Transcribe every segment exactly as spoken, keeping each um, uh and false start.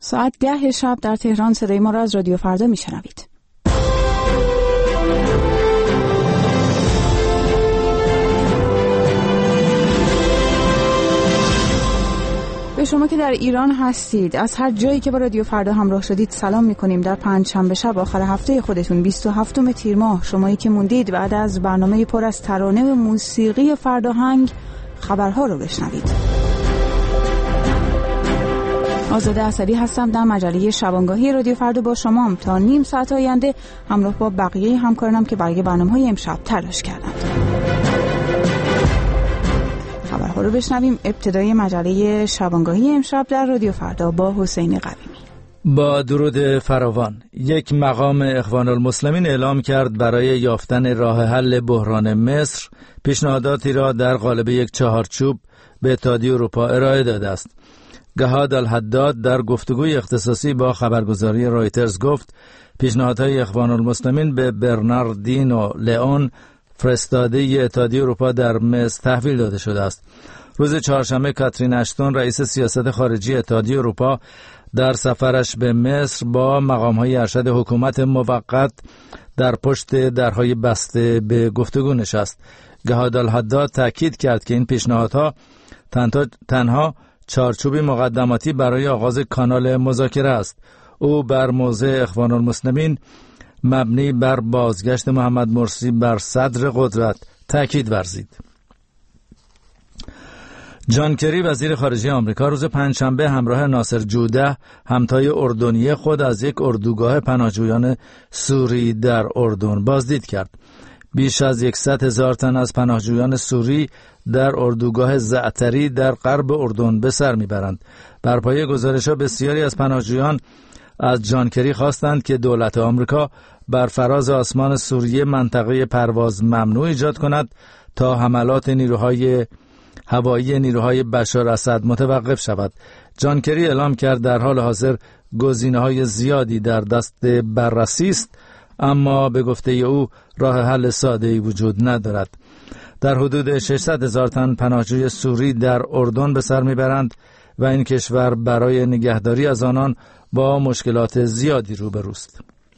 ساعت ده شب در تهران صدای ما را از رادیو فردا میشنوید. به شما که در ایران هستید، از هر جایی که با رادیو فردا همراه شدید سلام میکنیم. در پنجشنبه شب آخر هفته خودتون بیست و هفتم تیر ماه، شمایی که موندید بعد از برنامه پر از ترانه و موسیقی فرداهنگ خبرها رو بشنوید. آزاده عصری هستم در مجله شبانگاهی رادیو فردا با شمام تا نیم ساعت آینده همراه با بقیه همکارانم که برای برنامه‌های امشب تلاش کردند. خبرها رو بشنویم. ابتدای مجله شبانگاهی امشب در رادیو فردا با حسین قویمی. با درود فراوان. یک مقام اخوان المسلمین اعلام کرد برای یافتن راه حل بحران مصر پیشنهاداتی را در قالب یک چهارچوب به اتحادیه اروپا ارائه داده است. گهاد الحداد در گفتگوی اختصاصی با خبرگزاری رایترز گفت پیشنهادهای اخوان المسلمین به برناردینو لئون فرستاده اتحادیه اروپا در مصر تحویل داده شده است. روز چهارشنبه کاترین اشتون رئیس سیاست خارجی اتحادیه اروپا در سفرش به مصر با مقام‌های ارشد حکومت موقت در پشت درهای بسته به گفتگو نشست. گهاد الحداد تاکید کرد که این پیشنهادها تنها چارچوبی مقدماتی برای آغاز کانال مذاکره است. او بر موضع اخوان المسلمین مبنی بر بازگشت محمد مرسی بر صدر قدرت تاکید ورزید. جان کری وزیر خارجه آمریکا روز پنجشنبه همراه ناصر جوده همتای اردنی خود از یک اردوگاه پناهجویان سوری در اردن بازدید کرد. بیش از صد هزار تن از پناهجویان سوری در اردوگاه زعتری در غرب اردن به سر میبرند. بر پایه گزارش‌ها بسیاری از پناهجویان از جان کری خواستند که دولت آمریکا بر فراز آسمان سوریه منطقه پرواز ممنوع ایجاد کند تا حملات نیروهای هوایی نیروهای بشار اسد متوقف شود. جان کری اعلام کرد در حال حاضر گزینه‌های زیادی در دست بررسی است، اما به گفته او راه حل ساده‌ای وجود ندارد. در حدود ششصد هزار تن پناهجوی سوری در اردن به سر میبرند و این کشور برای نگهداری از آنان با مشکلات زیادی روبروست.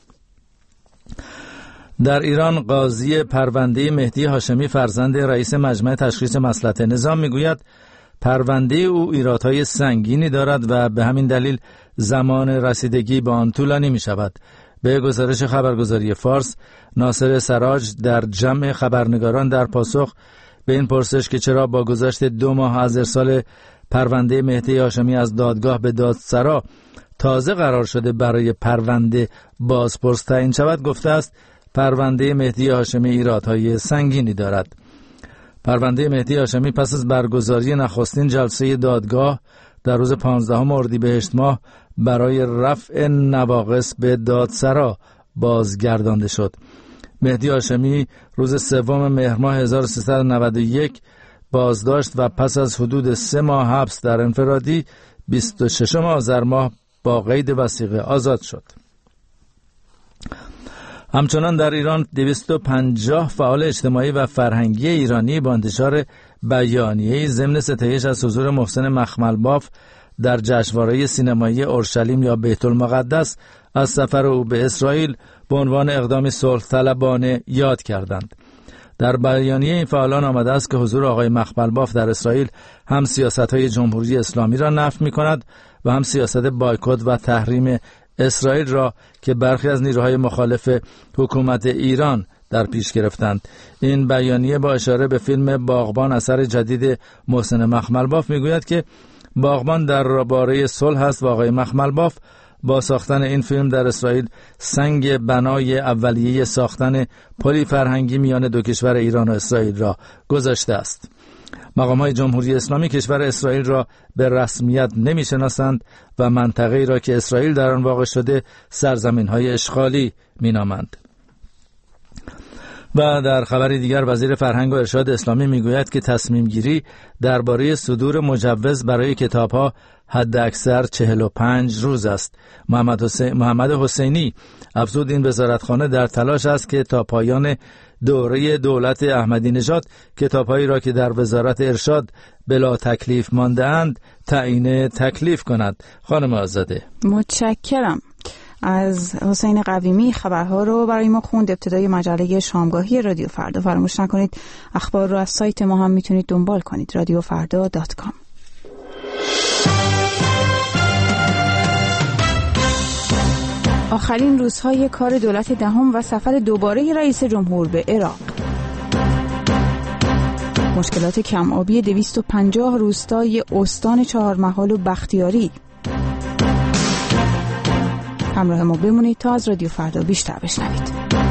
در ایران قاضی پرونده مهدی هاشمی فرزند رئیس مجمع تشخیص مصلحت نظام میگوید پرونده او ایرادهای سنگینی دارد و به همین دلیل زمان رسیدگی به آن طولانی می شود. به گزارش خبرگزاری فارس، ناصر سراج در جمع خبرنگاران در پاسخ به این پرسش که چرا با گذشت دو ماه از ارسال پرونده مهدی هاشمی از دادگاه به دادسرا تازه قرار شده برای پرونده بازپرس تعیین شود گفته است پرونده مهدی هاشمی ایرادهای سنگینی دارد. پرونده مهدی هاشمی پس از برگزاری نخستین جلسه دادگاه در روز پانزدهم اردیبهشت ماه برای رفع نواقص به دادسرا بازگردانده شد. مهدی هاشمی روز سوم مهر ماه هزار و سیصد و نود و یک بازداشت و پس از حدود سه ماه حبس در انفرادی بیست و ششم آذر ماه با قید وثیقه آزاد شد. همچنان در ایران دویست و پنجاه فعال اجتماعی و فرهنگی ایرانی با انتشار بیانیه‌ای ضمن ستایش از حضور محسن مخملباف در جشنواره سینمایی اورشلیم یا بیت المقدس از سفر او به اسرائیل به عنوان اقدامی صلح طلبانه یاد کردند. در بیانیه این فعالان آمده است که حضور آقای مخملباف در اسرائیل هم سیاست‌های جمهوری اسلامی را نفی می‌کند و هم سیاست بایکوت و تحریم اسرائیل را که برخی از نیروهای مخالف حکومت ایران در پیش گرفتند. این بیانیه با اشاره به فیلم باغبان اثر جدید محسن مخملباف میگوید که باغبان در باره صلح است و آقای مخملباف با ساختن این فیلم در اسرائیل سنگ بنای اولیه ساختن پلی فرهنگی میان دو کشور ایران و اسرائیل را گذاشته است. مقام‌های جمهوری اسلامی کشور اسرائیل را به رسمیت نمی‌شناسند و منطقه‌ای را که اسرائیل در آن واقع شده سرزمین‌های اشغالی می‌نامند. و در خبری دیگر وزیر فرهنگ و ارشاد اسلامی میگوید که تصمیم گیری درباره صدور مجوز برای کتاب‌ها حد اکثر چهل و پنج روز است. محمد حسین محمد حسینی افزود این وزارتخانه در تلاش است که تا پایان دوره دولت احمدی نژاد کتاب‌هایی را که در وزارت ارشاد بلا تکلیف مانده‌اند تعیین تکلیف کند. خانم آزاده متشکرم. از حسین قویمی خبرها رو برای ما خوند. ابتدای مجله شامگاهی رادیو فردا. فراموش نکنید اخبار رو از سایت ما هم میتونید دنبال کنید، رادیو فردا دات کام. آخرین روزهای کار دولت دهم و سفر دوباره رئیس جمهور به عراق. مشکلات کم آبی دویست و پنجاه روستای استان چهارمحال و بختیاری. همراه ما بمونید تا از رادیو فردا بیشتر بشنوید.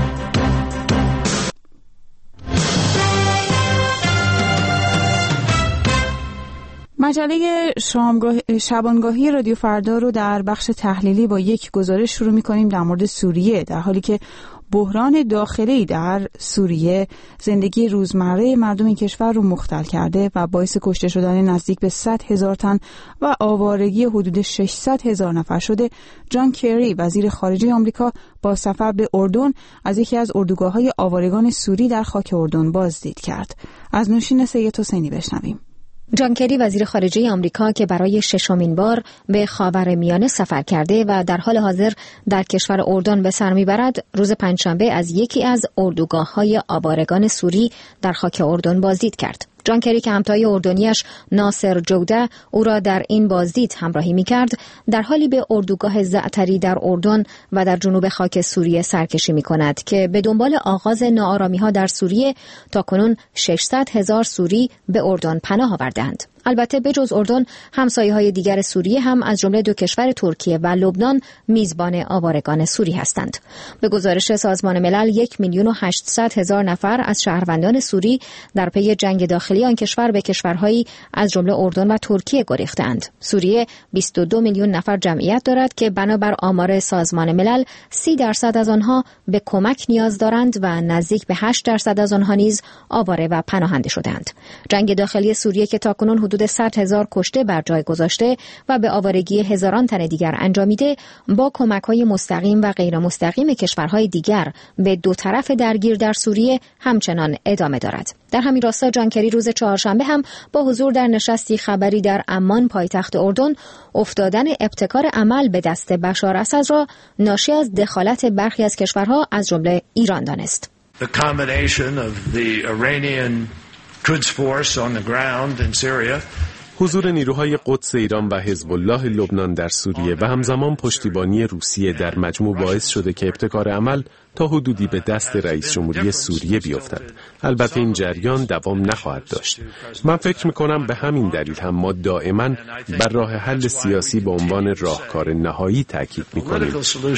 مجله شامگاه... شبانگاهی رادیو فردا رو در بخش تحلیلی با یک گزارش شروع می‌کنیم در مورد سوریه، در حالی که بحران داخلی در سوریه زندگی روزمره مردم این کشور رو مختل کرده و باعث کشته شدن نزدیک به صد هزار تن و آوارگی حدود ششصد هزار نفر شده. جان کری وزیر خارجه آمریکا با سفر به اردن از یکی از اردوگاه‌های آوارگان سوری در خاک اردن بازدید کرد. از نوشین سید حسینی بشنویم. جان کری وزیر خارجه آمریکا که برای ششمین بار به خاورمیانه سفر کرده و در حال حاضر در کشور اردن به سر میبرد، روز پنجشنبه از یکی از اردوگاه‌های آوارگان سوری در خاک اردن بازدید کرد. جان کری که همتای اردنیش ناصر جوده او را در این بازدید همراهی می‌کرد، در حالی به اردوگاه زعتری در اردن و در جنوب خاک سوریه سرکشی می‌کند که به دنبال آغاز ناآرامی‌ها در سوریه تاکنون ششصد هزار سوری به اردن پناه آوردند. البته بجز اردن، همسایه‌های دیگر سوریه هم از جمله دو کشور ترکیه و لبنان میزبان آوارگان سوری هستند. به گزارش سازمان ملل یک میلیون و هشتصد هزار نفر از شهروندان سوری در پی جنگ داخلی آن کشور به کشورهایی از جمله اردن و ترکیه گریختند. سوریه بیست و دو میلیون نفر جمعیت دارد که بنابر آمار سازمان ملل سی درصد از آنها به کمک نیاز دارند و نزدیک به هشت درصد از آنها نیز آواره و پناهنده شدند. جنگ داخلی سوریه که تاکنون حدود صد هزار کشته بر جای گذاشته و به آوارگی هزاران تن دیگر انجامیده، با کمک‌های مستقیم و غیر مستقیم کشورهای دیگر به دو طرف درگیر در سوریه همچنان ادامه دارد. در همین راستا جان کری روز چهارشنبه هم با حضور در نشستی خبری در عمان پایتخت اردن افتادن ابتکار عمل به دست بشار اسد را ناشی از دخالت برخی از کشورها از جمله ایران دانست. The combination of the Iranian Quds force on the ground in Syria. حضور نیروهای قدس ایران و حزب الله لبنان در سوریه و همزمان پشتیبانی روسیه در مجموع باعث شده که ابتکار عمل تا حدودی به دست رئیس جمهوری سوریه بیفتد. البته این جریان دوام نخواهد داشت. من فکر میکنم به همین دلیل هم ما دائما بر راه حل سیاسی به عنوان راهکار نهایی تاکید میکنیم.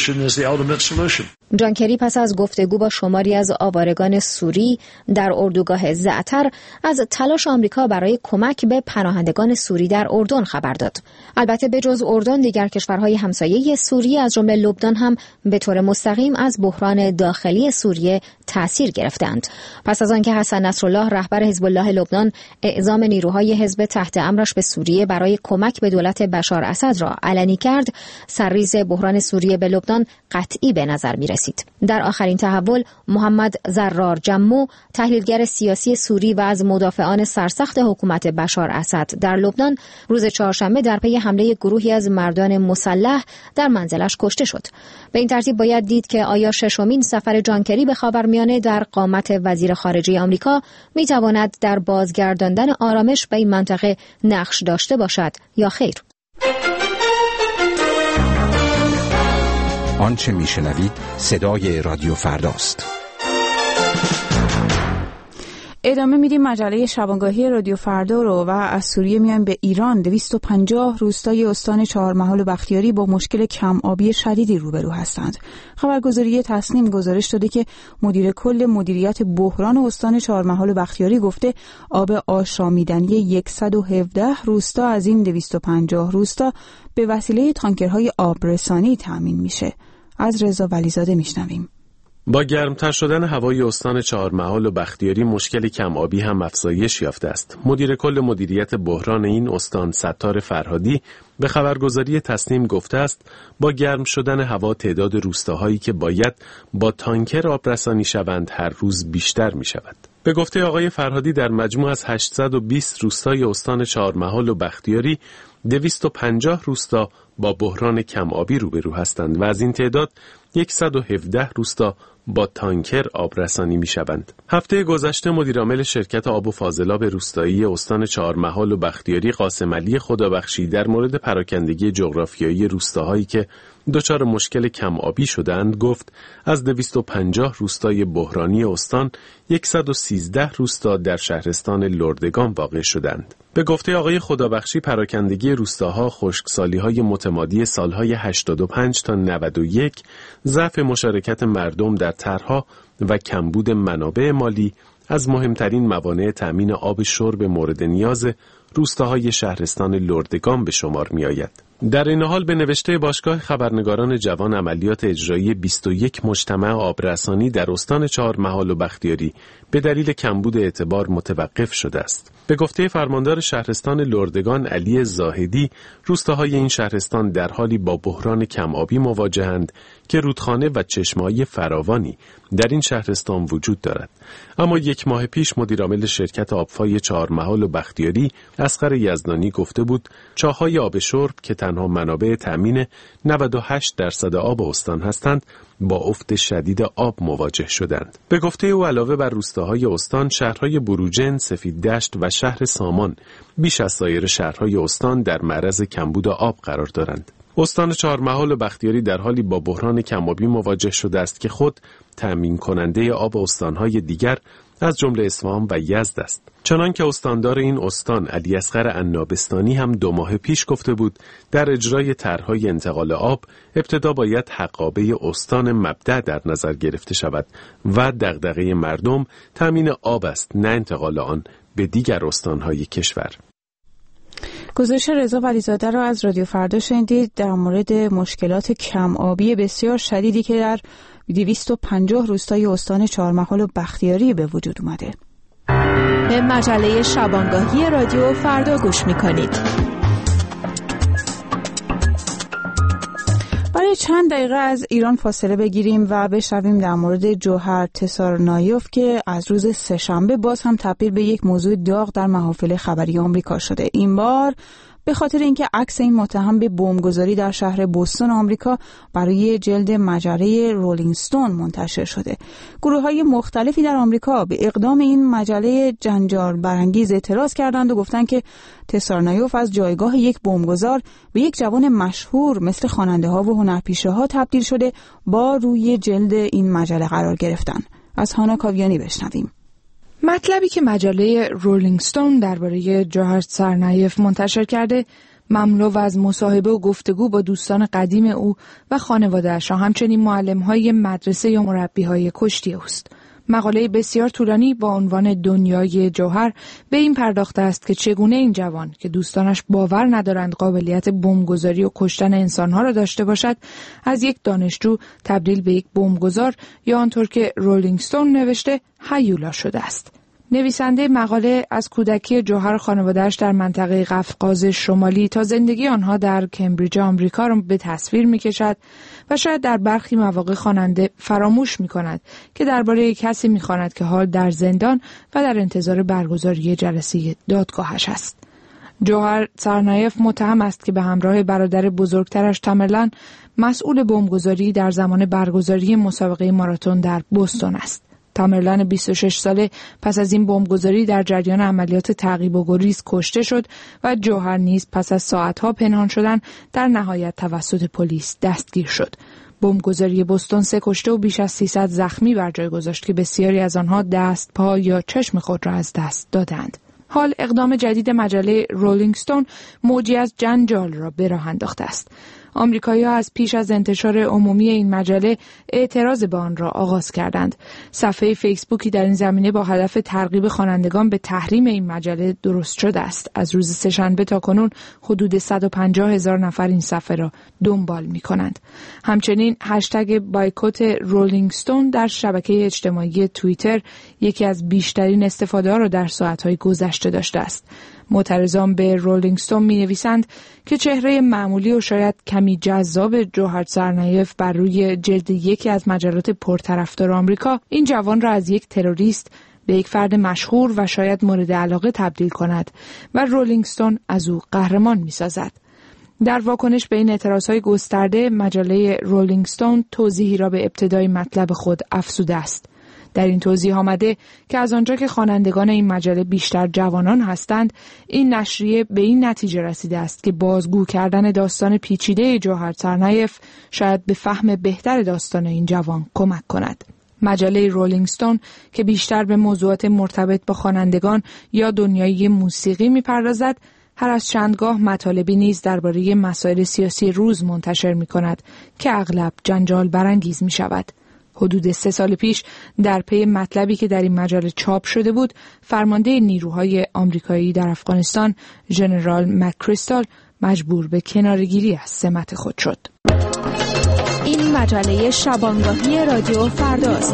جان کری پس از گفتگو با شماری از آوارگان سوری در اردوگاه زعتر از تلاش آمریکا برای کمک به پناهندگان سوری در اردن خبر داد. البته به جز اردن، دیگر کشورهای همسایه سوریه از جمله لبنان هم به طور مستقیم از بحران داخلی سوریه تأثیر گرفتند. پس از آنکه حسن نصرالله رهبر حزب الله لبنان اعزام نیروهای حزب تحت امرش به سوریه برای کمک به دولت بشار اسد را علنی کرد، سرریز بحران سوریه به لبنان قطعی به نظر می رسید. در آخرین تحول، محمد زرار جمو، تحلیلگر سیاسی سوری و از مدافعان سرسخت حکومت بشار اسد در لبنان، روز چهارشنبه در پی حمله گروهی از مردان مسلح در منزلش کشته شد. به این ترتیب باید دید که آیا ششمین سفر جان کری به خاورمیانه در قامت وزیر خارجه آمریکا می تواند در بازگرداندن آرامش به این منطقه نقش داشته باشد یا خیر؟ آنچه میشنوید صدای رادیو فرداست. ادامه میدیم مجله شبانگاهی رادیو فردا رو و از سوریه میایم به ایران. دویست و پنجاه روستای استان چهارمحال و بختیاری با مشکل کم آبی شدیدی روبرو هستند. خبرگزاری تصنیم گزارش داده که مدیر کل مدیریت بحران استان چهارمحال و بختیاری گفته آب آشامیدنی صد و هفده روستا از این دویست و پنجاه روستا به وسیله تانکرهای آبرسانی تامین میشه. از رضا ولیزاده میشنویم. با گرمتر شدن هوای استان چهارمحال و بختیاری مشکل کم آبی هم افزایش یافته است. مدیر کل مدیریت بحران این استان ستار فرهادی به خبرگزاری تصنیم گفته است با گرم شدن هوا تعداد روستاهایی که باید با تانکر آبرسانی شوند هر روز بیشتر می شود. به گفته آقای فرهادی در مجموع از هشتصد و بیست روستای استان چهارمحال و بختیاری دویست و پنجاه روستا با بحران کم آبی روبرو هستند و از این تعداد صد و هفده روستا با تانکر آبرسانی می شوند. هفته گذشته مدیرعامل شرکت آب و فاضلاب روستایی استان چهارمحال و بختیاری قاسم علی خدابخشی در مورد پراکندگی جغرافیایی روستاهایی که دچار مشکل کم آبی شدند گفت از دویست و پنجاه روستای بحرانی استان صد و سیزده روستا در شهرستان لردگان واقع شدند. به گفته آقای خدابخشی پراکندگی روستاها خشکسالی‌های متمادی سالهای هشتاد و پنج تا نود و یک، ضعف مشارکت مردم در طرح‌ها و کمبود منابع مالی از مهمترین موانع تأمین آب شرب مورد نیاز روستاهای شهرستان لردگان به شمار می‌آید. در این حال به نوشته باشگاه خبرنگاران جوان عملیات اجرایی بیست و یک مجتمع آبرسانی در استان چهارمحال و بختیاری به دلیل کمبود اعتبار متوقف شده است. به گفته فرماندار شهرستان لردگان علی زاهدی، روستاهای این شهرستان در حالی با بحران کم آبی مواجهند که رودخانه و چشمه‌های فراوانی در این شهرستان وجود دارد. اما یک ماه پیش مدیرعامل شرکت آبفای چهارمحال و بختیاری اصغر یزدانی گفته بود چاه‌های آب شرب که تنها منابع تأمین نود و هشت درصد آب استان هستند با افت شدید آب مواجه شدند. به گفته او علاوه بر روستاهای استان، شهرهای بروجن، سفید دشت و شهر سامان بیش از سایر شهرهای استان در معرض کمبود آب قرار دارند. استان چهارمحال و بختیاری در حالی با بحران کم‌آبی مواجه شده است که خود تأمین کننده آب استانهای دیگر از جمله اصفهان و یزد است. چنان که استاندار این استان علی اصغر عنابستانی هم دو ماه پیش گفته بود در اجرای طرح‌های انتقال آب ابتدا باید حقابه استان مبدأ در نظر گرفته شود و دغدغه مردم تأمین آب است نه انتقال آن به دیگر استانهای کشور. گزارش رضا ولیزاده را از رادیو فردا شنیدید در مورد مشکلات کم آبی بسیار شدیدی که در دویست و پنجاه روستای استان چهارمحال و بختیاری به وجود اومده. به مجله شبانگاهی رادیو فردا گوش می‌کنید. برای چند دقیقه از ایران فاصله بگیریم و بشنویم در مورد جوهر تسارنایوف که از روز سه‌شنبه باز هم تبدیل به یک موضوع داغ در محافل خبری آمریکا شده. این بار به خاطر اینکه عکس این متهم به بمبگذاری در شهر بوستون آمریکا برای جلد مجله رولینگ استون منتشر شده. گروه‌های مختلفی در آمریکا به اقدام این مجله جنجال برانگیز اعتراض کردند و گفتند که تسارنایوف از جایگاه یک بمبگذار به یک جوان مشهور مثل خواننده‌ها و هنرپیشه‌ها تبدیل شده با روی جلد این مجله قرار گرفتن. از هانا کاویانی بشنویم. مطلبی که مجله رولینگ استون درباره جوهر تسارنایوف منتشر کرده مملو از مصاحبه و گفتگو با دوستان قدیم او و خانواده‌اش و همچنین معلم‌های مدرسه یا مربی‌های کشتی اوست. مقاله بسیار طولانی با عنوان دنیای جوهر به این پرداخته است که چگونه این جوان که دوستانش باور ندارند قابلیت بمبگذاری و کشتن انسانها را داشته باشد از یک دانشجو تبدیل به یک بمبگذار یا آنطور که رولینگ استون نوشته هیولا شده است. نویسنده مقاله از کودکی جوهر و خانواده‌اش در منطقه قفقاز شمالی تا زندگی آنها در کمبریج آمریکا را به تصویر می‌کشد و شاید در برخی مواقع خواننده فراموش می‌کند که درباره کسی می‌خواند که حال در زندان و در انتظار برگزاری جلسه دادگاهش است. جوهر تسارنایوف متهم است که به همراه برادر بزرگترش تامرلن مسئول بمبگذاری در زمان برگزاری مسابقه ماراتن در بوستون است. تامرلن بیست و شش ساله پس از این بمبگذاری در جریان عملیات تعقیب و گریز کشته شد و جوهر نیز پس از ساعتها پنهان شدن در نهایت توسط پلیس دستگیر شد. بمبگذاری بوستون سه کشته و بیش از سیصد زخمی بر جای گذاشت که بسیاری از آنها دست، پا یا چشم خود را از دست دادند. حال اقدام جدید مجله رولینگ استون موجی از جنجال را به راه انداخته است. آمریکایی‌ها از پیش از انتشار عمومی این مجله اعتراض به آن را آغاز کردند. صفحه فیسبوکی در این زمینه با هدف ترغیب خوانندگان به تحریم این مجله درست شده است. از روز سه‌شنبه تا کنون حدود صد و پنجاه هزار نفر این صفحه را دنبال می‌کنند. همچنین هشتگ بایکوت رولینگ استون در شبکه اجتماعی توییتر یکی از بیشترین استفاده‌ها را در ساعت‌های گذشته داشته است. معترضان به رولینگ استون می‌نویسند که چهره معمولی و شاید کمی جذاب جوهر سارنایف بر روی جلد یکی از مجلات پرطرفدار آمریکا این جوان را از یک تروریست به یک فرد مشهور و شاید مورد علاقه تبدیل کند و رولینگ استون از او قهرمان می‌سازد. در واکنش به این اعتراضهای گسترده، مجله رولینگ استون توضیحی را به ابتدای مطلب خود افزوده است. در این توضیح آمده که از آنجا که خوانندگان این مجله بیشتر جوانان هستند، این نشریه به این نتیجه رسیده است که بازگو کردن داستان پیچیده جوهر سارنایف شاید به فهم بهتر داستان این جوان کمک کند. مجله رولینگ استون که بیشتر به موضوعات مرتبط با خوانندگان یا دنیای موسیقی می‌پردازد، هر از چندگاه مطالبی نیز درباره مسائل سیاسی روز منتشر می‌کند که اغلب جنجال برانگیز می‌شود. حدود سه سال پیش در پی مطلبی که در این مجله چاپ شده بود، فرمانده نیروهای آمریکایی در افغانستان ژنرال مک‌کریستال مجبور به کناره‌گیری از سمت خود شد. این مجله شبانگاهی رادیو فرداست.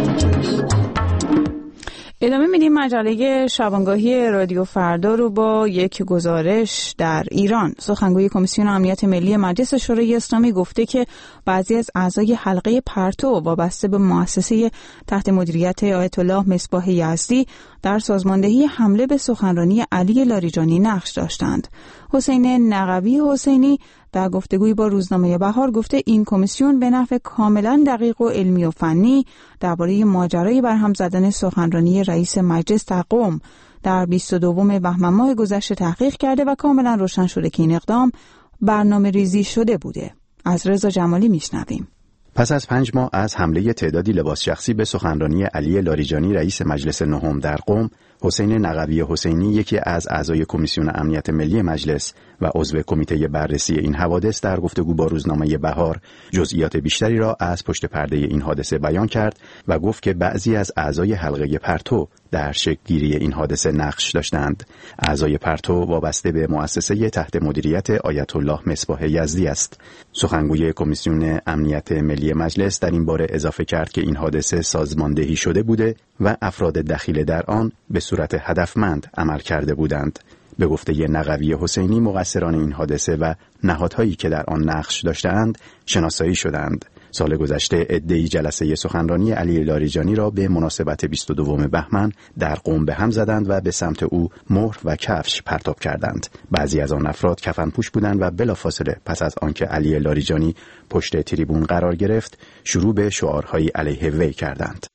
ادامه میدیم مجله شبانگاهی رادیو فردا رو با یک گزارش در ایران. سخنگوی کمیسیون امنیت ملی مجلس شورای اسلامی گفته که بعضی از اعضای حلقه پرتو وابسته به مؤسسه تحت مدیریت آیت الله مصباح یزدی در سازماندهی حمله به سخنرانی علی لاریجانی نقش داشتند. حسین نقوی حسینی در گفتگویی با روزنامه بهار گفته این کمیسیون به نحو کاملا دقیق و علمی و فنی درباره ماجرای برهم زدن سخنرانی رئیس مجلس در قم در بیست و دوم بهمن ماه گذشته تحقیق کرده و کاملا روشن شده که این اقدام برنامه ریزی شده بوده. از رضا جمالی میشنویم. پس از پنج ماه از حمله تعدادی لباس شخصی به سخنرانی علی لاریجانی رئیس مجلس نهم در قم، حسین نقوی حسینی یکی از اعضای کمیسیون امنیت ملی مجلس و عضو کمیته بررسی این حوادث در گفتگو با روزنامه بهار جزئیات بیشتری را از پشت پرده این حادثه بیان کرد و گفت که بعضی از اعضای حلقه پرتو در شکل‌گیری این حادثه نقش داشتند. اعضای پرتو وابسته به مؤسسه تحت مدیریت آیت الله مصباح یزدی است. سخنگوی کمیسیون امنیت ملی مجلس در این باره اضافه کرد که این حادثه سازماندهی شده بوده و افراد دخیل در آن به صورت هدفمند عمل کرده بودند. به گفته نقوی حسینی، مقصران این حادثه و نهادهایی که در آن نقش داشتند شناسایی شدند. سال گذشته عده‌ای جلسه سخنرانی علی لاریجانی را به مناسبت بیست و دوم بهمن در قم به هم زدند و به سمت او مهر و کفش پرتاب کردند. بعضی از آن افراد کفنپوش بودند و بلافاصله پس از آنکه علی لاریجانی پشت تریبون قرار گرفت، شروع به شعارهایی علیه وی کردند.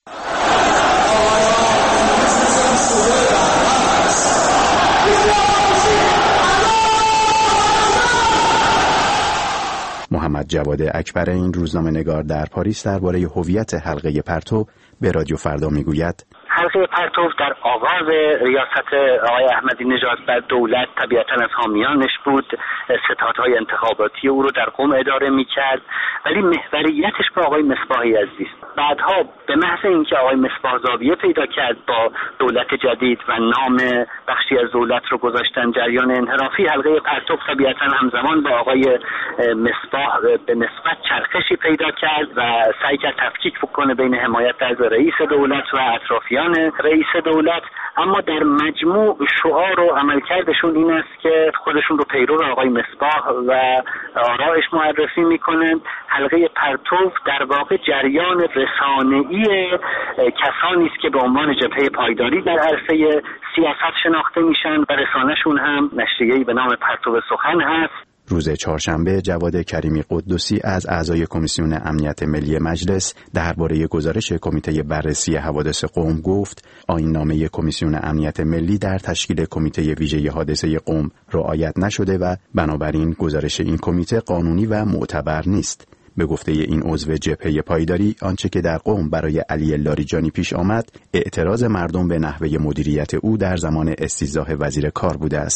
محمد جواد اکبر این روزنامه نگار در پاریس درباره هویت حلقه پرتو به رادیو فردا میگوید: حلقه پرتو در آغاز ریاست آقای احمدی نژاد بر دولت طبیعتاً از حامیانش بود، ستادهای انتخاباتی او رو در قم اداره میکرد، ولی محوریتش به آقای مصباح یزدی است. بعدها به محض اینکه آقای مصباح زاویه پیدا کرد با دولت جدید و نام بخشی از دولت رو گذاشتن جریان انحرافی، حلقه پرتو طبیعتاً همزمان با آقای مصباح به نسبت چرخشی پیدا کرد و سعی کرد تفکیک بکنه بین حمایت از رئیس دولت و اطرافیان رئیس دولت. اما در مجموع شعار و عملکردشون این است که خودشون رو پیرو آقای مصباح و آرایش معرفی میکنن. حلقه پرتو در واقع جریان رسانه‌ای کسانی است که به عنوان جبهه پایداری در عرصه سیاست شناخته میشن و رسانه‌شون هم نشریه‌ای به نام پرتو سخن هست. روز چهارشنبه جواد کریمی قدوسی از اعضای کمیسیون امنیت ملی مجلس درباره گزارش کمیته بررسی حوادث قم گفت: آیین‌نامه کمیسیون امنیت ملی در تشکیل کمیته ویژه حادثه قم رعایت نشده و بنابراین گزارش این کمیته قانونی و معتبر نیست. به گفته این عضو جبهه پایداری، آنچه که در قم برای علی لاریجانی پیش آمد اعتراض مردم به نحوه مدیریت او در زمان استیضاح وزیر کار بوده است.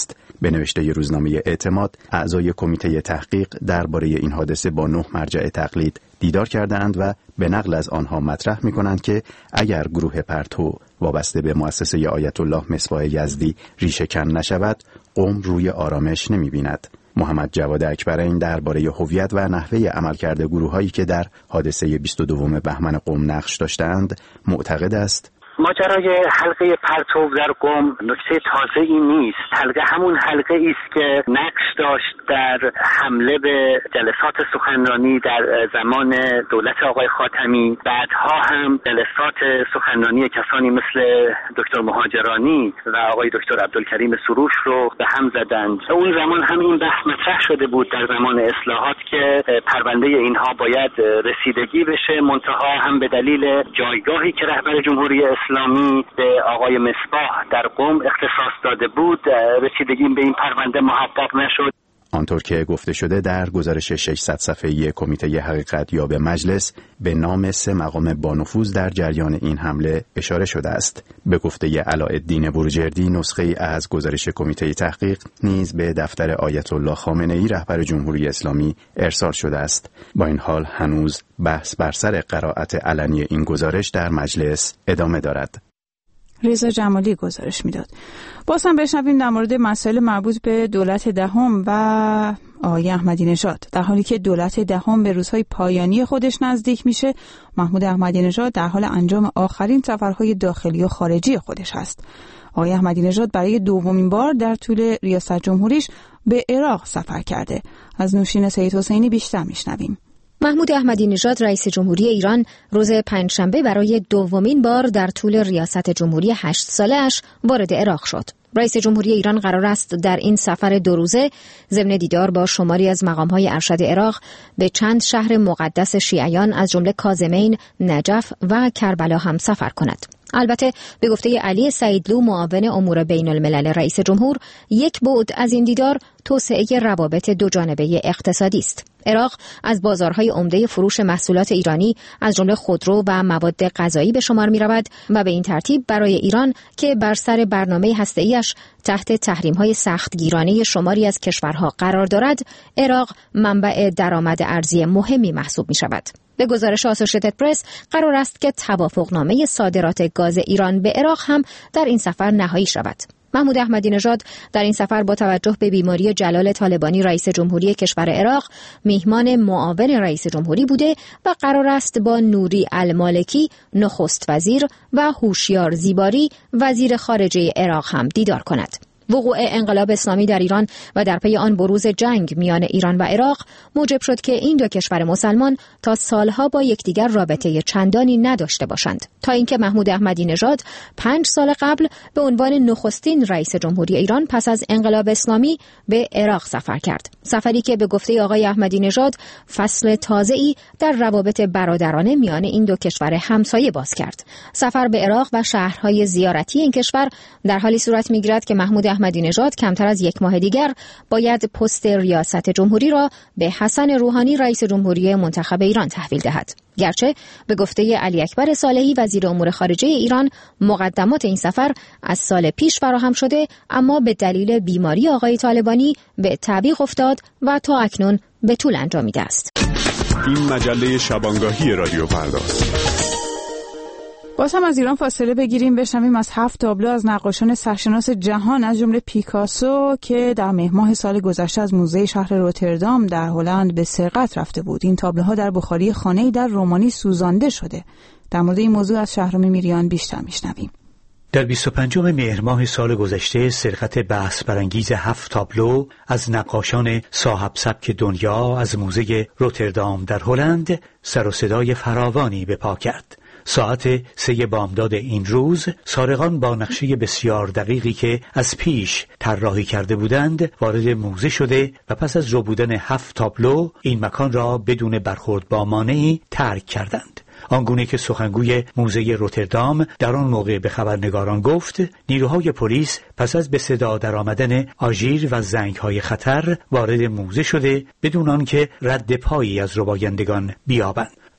به نوشته روزنامه اعتماد، اعضای کمیته تحقیق درباره این حادثه با نه مرجع تقلید دیدار کردند و به نقل از آنها مطرح می‌کنند که اگر گروه پرتو وابسته به مؤسسه آیت الله مصباح یزدی ریشه کن نشود، قم روی آرامش نمی‌بیند. محمد جواد اکبرین درباره هویت و نحوه عملکرد گروه‌هایی که در حادثه بیست و دوم بهمن قم نقش داشتند معتقد است ماجرای حلقه پرتو در قم نکته تازه‌ای نیست. حلقه همون حلقه است که نقش داشت در حمله به جلسات سخنرانی در زمان دولت آقای خاتمی. بعدها هم جلسات سخنرانی کسانی مثل دکتر مهاجرانی و آقای دکتر عبدالکریم سروش رو به هم زدند. اون زمان هم این بحث مطرح شده بود در زمان اصلاحات که پرونده اینها باید رسیدگی بشه، منتها هم به دلیل جایگاهی که رهبر جمهوری اسلامی به آقای مصباح در قم اختصاص داده بود، رسیدگی به این پرونده محقق نشد. آنطور که گفته شده در گزارش ششصد صفحه‌ای کمیته حقیقت یاب مجلس به نام سه مقام بانفوذ در جریان این حمله اشاره شده است. به گفته علاءالدین بروجردی، نسخه‌ای از گزارش کمیته تحقیق نیز به دفتر آیت الله خامنه‌ای رهبر جمهوری اسلامی ارسال شده است. با این حال هنوز بحث بر سر قرائت علنی این گزارش در مجلس ادامه دارد. رضا جمالی گزارش میداد. باز هم بشنویم در مورد مسائل مربوط به دولت دهم و آقای احمدی نژاد. در حالی که دولت دهم به روزهای پایانی خودش نزدیک میشه، محمود احمدی نژاد در حال انجام آخرین سفرهای داخلی و خارجی خودش هست. آقای احمدی نژاد برای دومین بار در طول ریاست جمهوریش به عراق سفر کرده. از نوشین سید حسینی بیشتر میشنویم. محمود احمدی نژاد رئیس جمهوری ایران روز پنجشنبه برای دومین بار در طول ریاست جمهوری هشت ساله‌اش وارد عراق شد. رئیس جمهوری ایران قرار است در این سفر دو روزه ضمن دیدار با شماری از مقام‌های ارشد عراق به چند شهر مقدس شیعیان از جمله کاظمین، نجف و کربلا هم سفر کند. البته به گفته علی سعیدلو معاون امور بین الملل رئیس جمهور، یک بعد از این دیدار توسعه روابط دو جانبه اقتصادی است. عراق از بازارهای عمده فروش محصولات ایرانی از جمله خودرو و مواد غذایی به شمار می رود و به این ترتیب برای ایران که بر سر برنامه هسته‌ایش تحت تحریم‌های سختگیرانه شماری از کشورها قرار دارد، عراق منبع درآمد ارزی مهمی محسوب می شود. به گزارش آسوشیتد پرس قرار است که توافقنامه صادرات گاز ایران به عراق هم در این سفر نهایی شود. محمود احمدی نژاد در این سفر با توجه به بیماری جلال طالبانی رئیس جمهوری کشور عراق میهمان معاون رئیس جمهوری بوده و قرار است با نوری المالکی نخست وزیر و هوشیار زیباری وزیر خارجه عراق هم دیدار کند. وقوع انقلاب اسلامی در ایران و در پی آن بروز جنگ میان ایران و عراق موجب شد که این دو کشور مسلمان تا سالها با یکدیگر رابطه چندانی نداشته باشند، تا اینکه محمود احمدی نژاد پنج سال قبل به عنوان نخستین رئیس جمهوری ایران پس از انقلاب اسلامی به عراق سفر کرد. سفری که به گفته آقای احمدی نژاد فصل تازه‌ای در روابط برادرانه میان این دو کشور همسایه باز کرد. سفر به عراق و شهرهای زیارتی این کشور در حالی صورت می‌گیرد که محمود احمدی نژاد کمتر از یک ماه دیگر باید پست ریاست جمهوری را به حسن روحانی رئیس جمهوری منتخب ایران تحویل دهد. گرچه به گفته علی اکبر صالحی وزیر امور خارجه ایران مقدمات این سفر از سال پیش فراهم شده، اما به دلیل بیماری آقای طالبانی به تعویق افتاد و تا اکنون به طول انجامیده است. این مجله شبانگاهی رادیو فرداست. باز هم از ایران فاصله بگیریم، بشنویم از هفت تابلو از نقاشان سرشناس جهان از جمله پیکاسو که در مهر ماه سال گذشته از موزه شهر روتردام در هلند به سرقت رفته بود. این تابلوها در بخاری خانه‌ای در رومانی سوزانده شده. در مورد این موضوع از شهرام میریان بیشتر میشنویم. در بیست و پنجم مهر ماه سال گذشته سرقت بحث برانگیز هفت تابلو از نقاشان صاحب سبک دنیا از موزه روتردام در هلند سر و صدای فراوانی به پا کرد. ساعت سه بامداد این روز سارقان با نقشه بسیار دقیقی که از پیش طراحی کرده بودند وارد موزه شده و پس از ربودن هفت تابلو این مکان را بدون برخورد با مانعی ترک کردند. آنگونه که سخنگوی موزه روتردام در آن موقع به خبرنگاران گفت، نیروهای پلیس پس از به صدا درآمدن آژیر و زنگ‌های خطر وارد موزه شده بدون آنکه رد پایی از ربایندگان بیابند.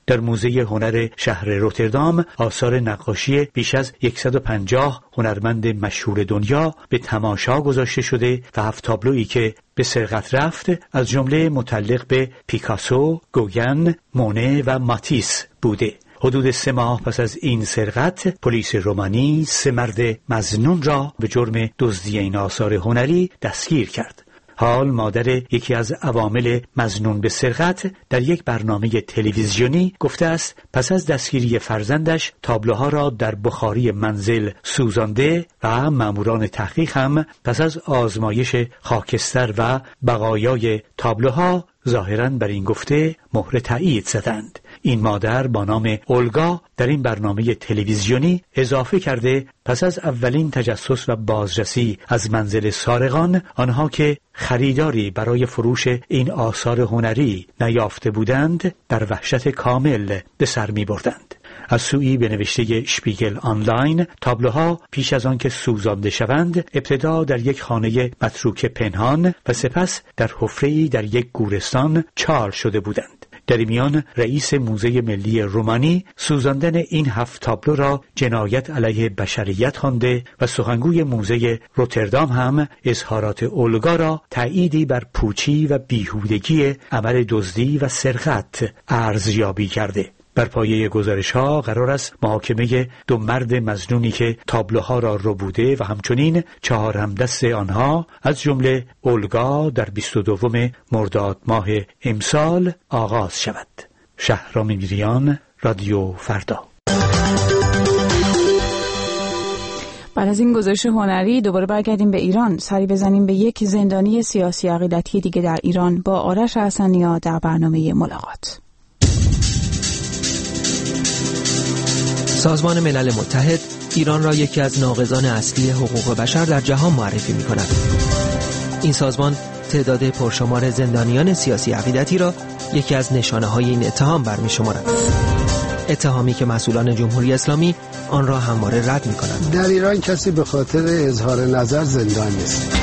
در موزه هنر شهر روتردام آثار نقاشی بیش از صد و پنجاه هنرمند مشهور دنیا به تماشا گذاشته شده و هفت تابلویی که به سرقت رفت از جمله متعلق به پیکاسو، گوگن، مونه و ماتیس بوده. حدود سه ماه پس از این سرقت، پلیس رومانی سه مرد مظنون را به جرم دزدی این آثار هنری دستگیر کرد. حال مادر یکی از عوامل مظنون به سرقت در یک برنامه تلویزیونی گفته است پس از دستگیری فرزندش تابلوها را در بخاری منزل سوزانده و ماموران تحقیق هم پس از آزمایش خاکستر و بقایای تابلوها ظاهراً بر این گفته مهر تایید زدند. این مادر با نام اولگا در این برنامه تلویزیونی اضافه کرده پس از اولین تجسس و بازرسی از منزل سارقان، آنها که خریداری برای فروش این آثار هنری نیافته بودند در وحشت کامل به سر می بردند. از سوی به نوشته شپیگل آنلاین، تابلوها پیش از آن که سوزانده شوند ابتدا در یک خانه متروک پنهان و سپس در حفره‌ای در یک گورستان چال شده بودند. در میان رئیس موزه ملی رومانی سوزاندن این هفت تابلو را جنایت علیه بشریت خوانده و سخنگوی موزه روتردام هم اظهارات اولگا را تأییدی بر پوچی و بیهودگی عمل دزدی و سرقت ارزیابی کرده. بر پایه گزارش‌ها قرار است محاکمه دو مرد مظنونی که تابلوها را ربوده و همچنین چهار همدست آنها از جمله اولگا در بیست و دوم مرداد ماه امسال آغاز شود. شهرام میریان، رادیو فردا. بعد از این گزارش هنری دوباره برگردیم به ایران، سری بزنیم به یک زندانی سیاسی عقیدتی دیگه در ایران با آرش حسنی‌ها در برنامه ملاقات. سازمان ملل متحد ایران را یکی از ناقضان اصلی حقوق بشر در جهان معرفی می کند. این سازمان تعداد پرشمار زندانیان سیاسی عقیدتی را یکی از نشانه های این اتهام برمی شمارد. اتهامی که مسئولان جمهوری اسلامی آن را همواره رد می کنند. در ایران کسی به خاطر اظهار نظر زندان نیست.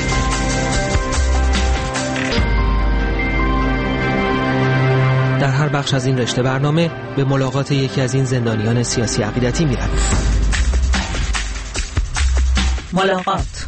در هر بخش از این رشته برنامه به ملاقات یکی از این زندانیان سیاسی عقیدتی می رویم. ملاقات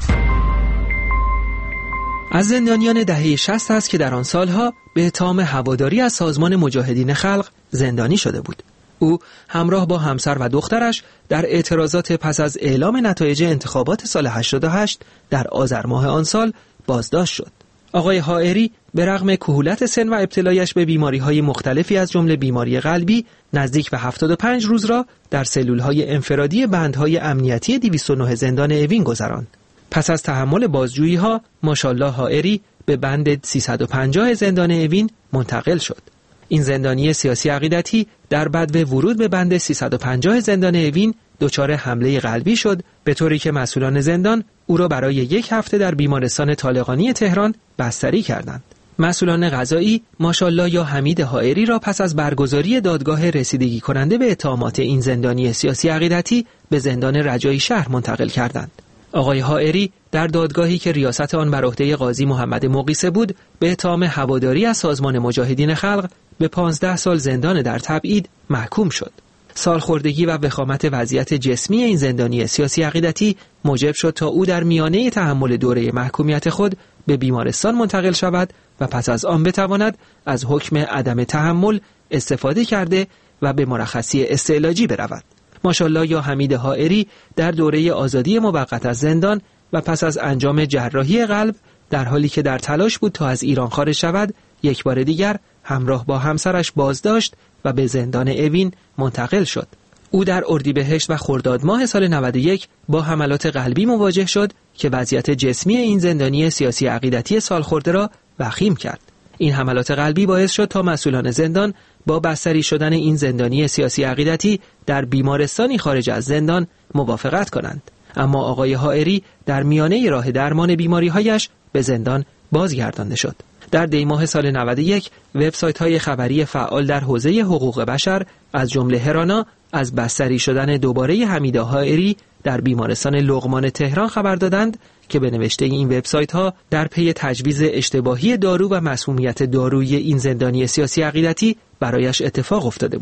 از زندانیان دهه شصت است که در آن سالها به اتهام هواداری از سازمان مجاهدین خلق زندانی شده بود. او همراه با همسر و دخترش در اعتراضات پس از اعلام نتایج انتخابات سال هشتاد و هشت در آذر ماه آن سال بازداشت شد. آقای حائری به رغم کهولت سن و ابتلایش به بیماری‌های مختلفی از جمله بیماری قلبی نزدیک به هفتاد و پنج روز را در سلول‌های انفرادی بندهای امنیتی دویست و نه زندان اوین گذراند. پس از تحمل بازجویی‌ها ماشاءالله حائری به بند سیصد و پنجاه زندان اوین منتقل شد. این زندانی سیاسی عقیدتی در بدو ورود به بند سیصد و پنجاه زندان اوین دچار حمله قلبی شد، به طوری که مسئولان زندان او را برای یک هفته در بیمارستان طالقانی تهران بستری کردند. مسئولان قضایی ماشاءالله یا حمید حائری را پس از برگزاری دادگاه رسیدگی کننده به اتهامات این زندانی سیاسی عقیدتی به زندان رجایی شهر منتقل کردند. آقای حائری در دادگاهی که ریاست آن بر عهده قاضی محمد مقیسه بود به اتهام هواداری از سازمان مجاهدین خلق به پانزده سال زندان در تبعید محکوم شد. سالخوردگی و وخامت وضعیت جسمی این زندانی سیاسی عقیدتی موجب شد تا او در میانه تحمل دوره محکومیت خود به بیمارستان منتقل شود و پس از آن بتواند از حکم عدم تحمل استفاده کرده و به مرخصی استعلاجی برود. ماشاءالله یا حمید حائری در دوره آزادی موقت از زندان و پس از انجام جراحی قلب در حالی که در تلاش بود تا از ایران خارج شود یک بار دیگر همراه با همسرش بازداشت و به زندان اوین منتقل شد. او در اردیبهشت و خرداد ماه سال نود و یک با حملات قلبی مواجه شد که وضعیت جسمی این زندانی سیاسی عقیدتی سالخورده را وخیم کرد. این حملات قلبی باعث شد تا مسئولان زندان با بستری شدن این زندانی سیاسی عقیدتی در بیمارستانی خارج از زندان موافقت کنند. اما آقای حائری در میانه راه درمان بیماری‌هایش به زندان بازگردانده شد. در دی ماه سال نود و یک وبسایت‌های خبری فعال در حوزه حقوق بشر از جمله هرانا از بستری شدن دوباره حمید حائری در بیمارستان لقمان تهران خبر دادند که به نوشته این وبسایت‌ها در پی تجویز اشتباهی دارو و مسمومیت دارویی این زندانی سیاسی عقیدتی برایش اتفاق افتاده بود.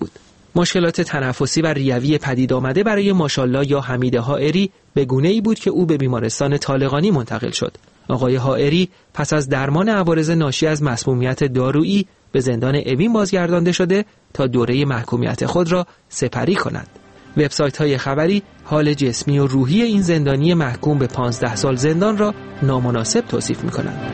مشکلات تنفسی و ریوی پدید آمده برای ماشالله یا حمید حائری به گونه‌ای بود که او به بیمارستان طالقانی منتقل شد. آقای حائری پس از درمان عوارض ناشی از مسمومیت دارویی به زندان اوین بازگردانده شده تا دوره محکومیت خود را سپری کند. وبسایت‌های خبری حال جسمی و روحی این زندانی محکوم به پانزده سال زندان را نامناسب توصیف می‌کنند.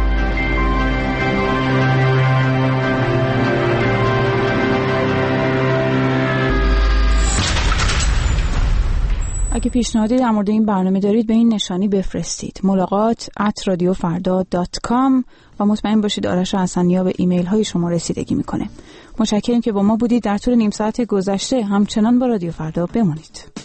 اگه پیشنهادی در مورد این برنامه دارید به این نشانی بفرستید. ملاقات ات رادیو فردا دات کام و مطمئن باشید آرش حسنی‌ها به ایمیل های شما رسیدگی میکنه. متشکرم که با ما بودید. در طول نیم ساعت گذشته همچنان با رادیو فردا بمانید.